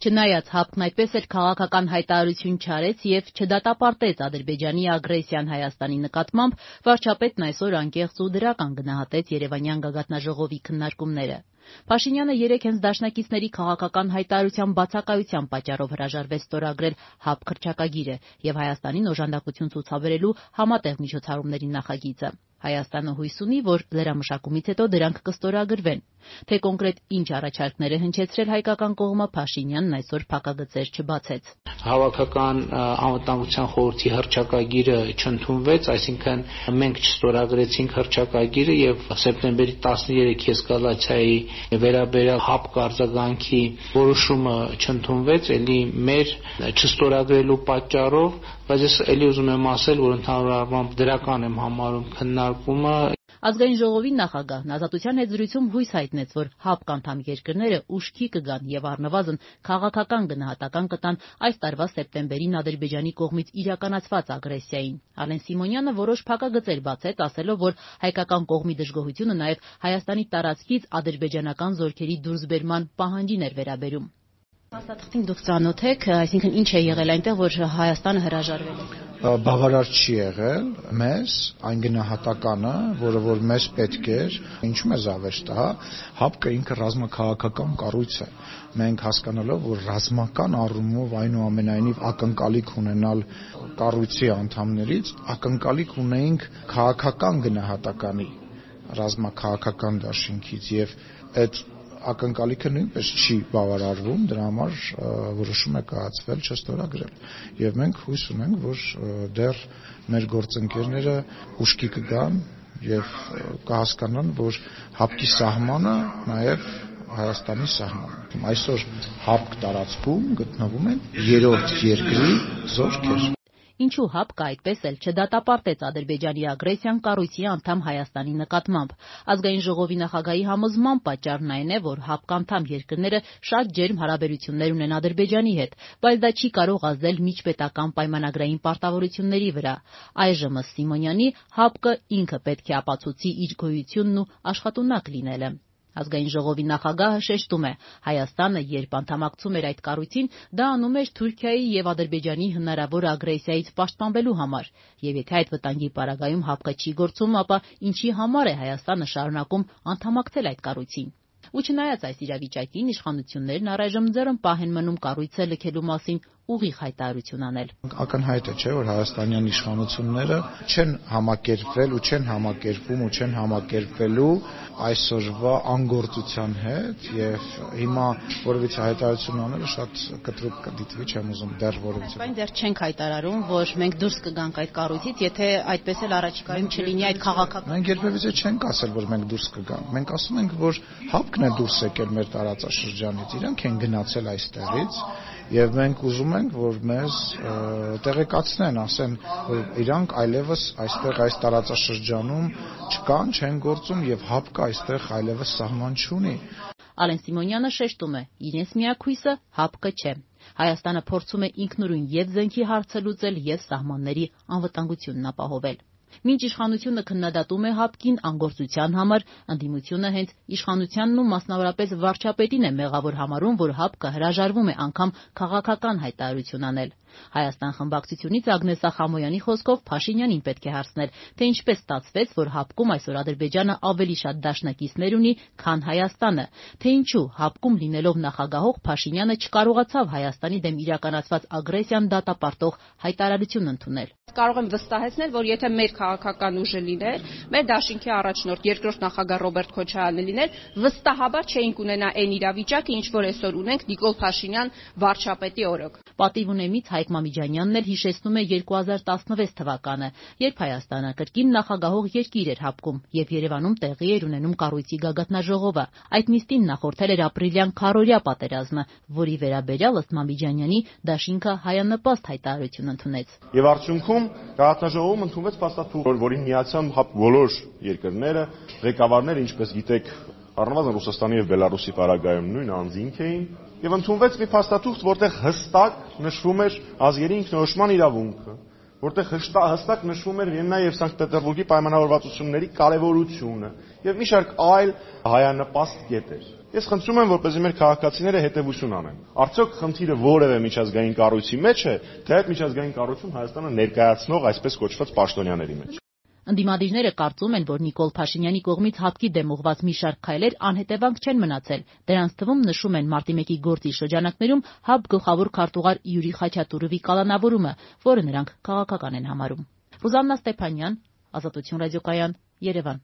Չնայած ՀԱՊԿ-ն այդպես էլ քաղաքական հայտարարություն չարեց եւ չդատապարտեց Ադրբեջանի ագրեսիան Հայաստանի նկատմամբ, վարչապետն այսօր անկեղծ ու դրական գնահատեց Երևանյան գագաթնաժողովի քննարկումները։ Փաշինյանը երեկ հենց դաշնակիցների քաղաքական հայտարարության բացակայության պատճառով հրաժարվեց ստորագրել ՀԱՊԿ հռչակագիրը եւ Հայաստանին օժանդակություն ցուցաբերելու համատեղ միջոցառումների նախագիծը։ Հայաստանը հույս ունի, որ լրամշակումից հետո դրանք կստորագրվեն։ Թե կոնկրետ ինչ առաջարկներ է հնչեցրել հայկական կողմը, Փաշինյանն այսօր փակագծեր չբացեց։ Հավաքական անվտանգության խորհրդի հռչակագիրը չընդունվեց, այսինքն մենք չստորագրեցինք հռչակագիրը եւ սեպտեմբերի 13 էսկալացիայի վերաբերյալ ՀԱՊԿ արձագանքի որոշումը չընդունվեց, ելի մեր չստորագրելու պատճառով, բայց ես ելի ուզում եմ ասել, որ ընդհանուր առմամբ դրական եմ համարում քննարկումը։ Ազգային ժողովի նախագահ Ազատության հետ զրույցում հույս հայտնեց, որ ՀԱՊԿ անդամ երկրները ուշքի կգան եւ առնվազն քաղաքական գնահատական կտան այս տարվա սեպտեմբերին Ադրբեջանի կողմից իրականացված ագրեսիային։ Ալեն Սիմոնյանը որոշ փակագծեր բացեց, ասելով, որ հայկական կողմի դժգոհությունը նաեւ Հայաստանի տարածքից ադրբեջանական զորքերի դուրսբերման պահանջին էր վերաբերում։ Փաստաթղթին դուք ծանոթ եք, այսինքն ինչ է եղել այնտեղ, որ Հայաստանը հրաժարվել է։ Բավարար չի եղել մեզ այն գնահատականը, որը որ մեզ պետք էր, ինչու՞ մեզ ավեշտ է, ՀԱՊԿ-ը ինքը ռազմաքաղաքական կառույց է։ Մենք հասկանալով, որ ռազմական առումով այնուամենայնիվ ակնկալիք ունենալ կառույցի անդամներից, ակնկալիք ունեինք քաղաքական գնահատականի ռազմաքաղաքական դաշինքից եւ այդ ակնկալիքը նույնպես չի բավարարվում, դրա համար որոշում է կայացվել չստորագրել եւ մենք հույս ունենք, որ դեռ մեր գործընկերները ուշքի կգան եւ կհասկանան, որ ՀԱՊԿ-ի սահմանը նաեւ Հայաստանի սահմանն է։ Այսօր ՀԱՊԿ տարածքում գտնվում են երրորդ երկրի զորքեր։ Ինչու ՀԱՊԿ-ը այդպես էլ չդատապարտեց Ադրբեջանի ագրեսիան կառույցի անդամ Հայաստանի նկատմամբ։ Ազգային ժողովի նախագահի համոզման պատճառն այն է, որ ՀԱՊԿ անդամ երկրները շատ ջերմ հարաբերություններ ունեն Ադրբեջանի հետ, բայց դա չի կարող ազդել միջպետական պայմանագրային պարտավորությունների վրա։ Այժմ ըստ Սիմոնյանի ՀԱՊԿ-ը ինքը պետք է ապացուցի իր գոյությունն ու աշխատունակ լինելը։ Ազգային ժողովի նախագահը շեշտում է, Հայաստանը, երբ անդամակցում էր այդ կառույցին, դա անում էր Թուրքիայի եւ Ադրբեջանի հնարավոր ագրեսիայից պաշտպանվելու համար, եւ եթե այդ վտանգի պարագայում ՀԱՊԿ-ը չի գործում, ապա ինչի համար է Հայաստանը շարունակում անդամակցել այդ կառույցին։ Ու չնայած այս իրավիճակին, իշխանություններն առայժմ ձեռնպահ են մնում կառույցը լքելու մասին ուղիղ հայտարարություն անել։ Ակնհայտ է, չէ՞, որ հայաստանյան իշխանությունները չեն համակերպվել ու չեն համակերպվում ու չեն համակերպվելու այսօրվա անգործության հետ եւ հիմա որևիցե հայտարարություն անելը շատ կտրուկ կդիտվի, չեմ ուզում դեռ որևիցե։ Բայց դեռ չենք հայտարարում, որ մենք դուրս կգանք այդ կառույցից, եթե այդպես էլ առաջիկայում չլինի այդ քաղաքական։ Մենք երբևիցե չենք ասել, որ մենք դուրս կգանք։ Մենք ասում ենք, որ ՀԱՊԿ-ն է դուրս եկել մեր տարածաշրջանից, իրանք են գնացել այստեղից եւ մենք ուզում ենք, որ մեզ տեղեկացնեն, ասեն, որ իրանք այլևս այստեղ այս տարածաշրջանում չկան, չեն գործում եւ ՀԱՊԿ-ը այստեղ այլևս սահման չունի։ Ալեն Սիմոնյանը շեշտում է, իրենց միակ հույսը ՀԱՊԿ-ը չէ։ Հայաստանը փորձում է ինքնուրույն եւ զենքի հարցը լուծել եւ սահմանների անվտանգությունն ապահովել։ Մինչ իշխանությունը քննադատում է ՀԱՊԿ-ին անգործության համար, ընդդիմությունը հենց իշխանությանն ու մասնավորապես վարչապետին է մեղավոր համարում, որ ՀԱՊԿ-ը հրաժարվում է անգամ քաղաքական հայտարարություն անել։ Հայաստան խմբակցությունից Ագնես Ախամոյանի խոսքով Փաշինյանին պետք է հարցնել, թե ինչպես ստացվեց, որ ՀԱՊԿ-ում այսօր Ադրբեջանը ավելի շատ դաշնակիցներ ունի, քան Հայաստանը, թե ինչու ՀԱՊԿ-ում լինելով նախագահող Փաշինյանը չկարողացավ Հայաստանի դեմ իրականացված ագրեսիան դատապարտող հայտարարություն ընդունել։ Կարող եմ վստահեցնել, որ եթե մեր քաղաքական ուժը լիներ, մեր դաշինքի առաջնորդ երկրորդ նախագահ Ռոբերտ Քոչարյանը լիներ, վստահաբար չէինք ունենա այն իրավիճակը, ինչ որ այսօր ունենք Նիկոլ Փաշինյան վարչապետի օրոք։ Պատիվ ունեմից Հայկ Մամիջանյանն էլ հիշեցնում է 2016 թվականը, երբ Հայաստանը կրկին նախագահող երկիր էր ՀԱՊԿ-ում եւ Երևանում տեղի էր ունենում կառույցի գագաթնաժողովը։ Այդ նիստին նախորդել էր ապրիլյան քառօրյա պատերազմը, որի վերաբերյալ ըստ Մամիջանյանի դաշինքը հայանպաստ հայտարարություն ընդունեց։ Եվ արդյունքում գագաթնաժողովում ընդունվեց փաստաթուղթ, որին միացան բոլոր երկրները, ղեկավարները, ինչպես գիտեք, առնվազն Ռուսաստանի եւ Բելարուսի պարագայում նույն անձինք էին, եւ ընդունվեց մի փաստաթուղթ, որտեղ հստակ նշվում էր ազգերի ինքնորոշման իրավունքը, որտեղ հստակ նշվում էր Վիեննայի եւ Սանկտ Պետերբուրգի պայմանավորվածությունների կարեւորությունը եւ մի շարք այլ հայանպաստ կետեր։ Ես խնդրում եմ, որպեսզի մեր քաղաքացիները հետևություն անեն։ Արդյոք խնդիրը որևէ միջազգային կառույցի մեջ է, թե այդ միջազգային կառույցում Հայաստանը ներկայացնող այսպես կոչված պաշտոնյաների մեջ։ Ընդդիմադիրները կարծում են, որ Նիկոլ Փաշինյանի կողմից ՀԱՊԿ-ի դեմ ուղղված մի շարք քայլեր անհետևանք չեն մնացել։ Դրանց թվում նշում են մարտի 1-ի գործի շրջանակներում ՀԱՊԿ գլխավոր քարտուղար Յուրի Խաչատուրովի կալանավորումը, որը նրանք քաղաքական են համարում։ Ռուզաննա Ստեփանյան, Ազատություն ռադիոկայան, Երևան։